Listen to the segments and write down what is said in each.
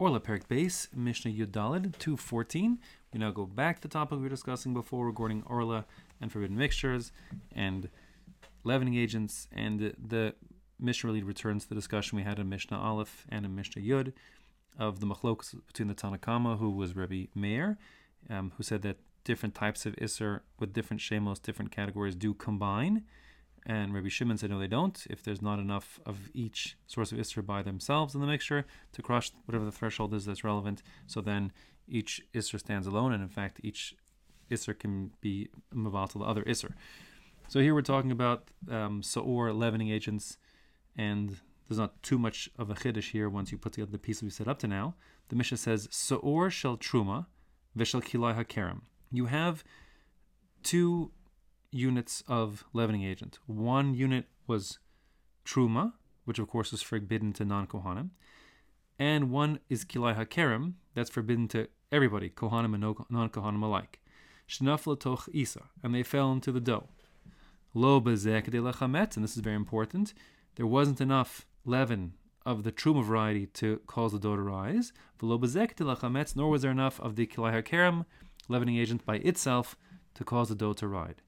Orla Perik Base, Mishnah Yud Daled 2:14. We now go back to the topic we were discussing before regarding Orla and forbidden mixtures and leavening agents, and the Mishnah really returns to the discussion we had in Mishnah Aleph and in Mishnah Yud of the machlokas between the Tanna Kama, who was Rabbi Meir, who said that different types of Isser with different shemos, different categories do combine. And Rabbi Shimon said, no, they don't. If there's not enough of each source of Isser by themselves in the mixture to crush whatever the threshold is that's relevant, so then each Isser stands alone, and in fact, each Isser can be maval to the other Isser. So here we're talking about Sa'or, leavening agents, and there's not too much of a chiddush here once you put together the pieces we set up to now. The Mishnah says, Sa'or shel truma v'shel kilai hakerem. You have two units of leavening agent. One unit was truma, which of course is forbidden to non-kohanim, and one is kilai hakerem, that's forbidden to everybody, kohanim and non-kohanim alike. Shnaf l'toch isa, and they fell into the dough. Lo bezek de lachamet, and this is very important, there wasn't enough leaven of the truma variety to cause the dough to rise. V'lo bezek de lachamet, nor was there enough of the kilai hakerem, leavening agent by itself, to cause the dough to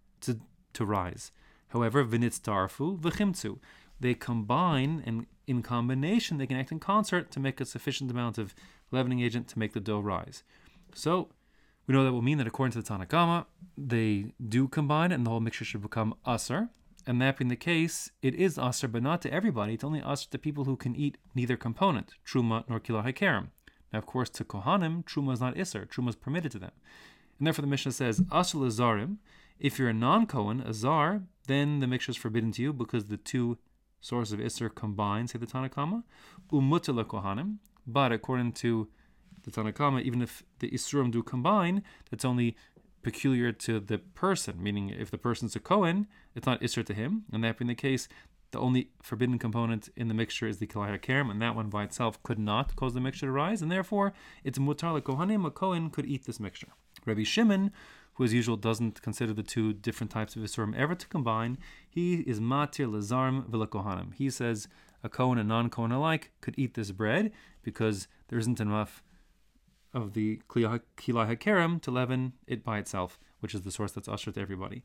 rise. However, v'nitztarfu v'chimtzu, they combine, and in combination they can act in concert to make a sufficient amount of leavening agent to make the dough rise. So we know that will mean that according to the Tanna Kama, they do combine and the whole mixture should become asr. And that being the case, it is asr, but not to everybody. It's only asr to people who can eat neither component, truma nor kilai hakerem. Now, of course, to kohanim, truma is not isr. Truma is permitted to them. And therefore the Mishnah says, asr l'zarim, if you're a non-Kohen, a zar, then the mixture is forbidden to you because the two sources of Isser combine, say the Tanna Kama. Umutter lekohanim, but according to the Tanna Kama, even if the Isurim do combine, that's only peculiar to the person, meaning if the person's a Kohen, it's not Isser to him, and that being the case, the only forbidden component in the mixture is the kilai hakerem, and that one by itself could not cause the mixture to rise, and therefore it's mutar lekohanim, a Kohen could eat this mixture. Rabbi Shimon, who as usual doesn't consider the two different types of Isurim ever to combine, he is matir lazarm v'lekohanim. He says a Kohen and non-Kohen alike could eat this bread because there isn't enough of the kilai hakerem to leaven it by itself, which is the source that's usher to everybody.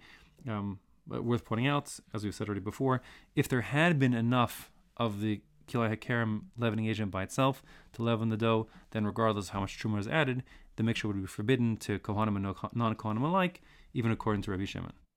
But worth pointing out, as we've said already before, if there had been enough of the kilai hakerem leavening agent by itself to leaven the dough, then regardless of how much truma is added, the mixture would be forbidden to kohanim and non-kohanim alike, even according to Rabbi Shimon.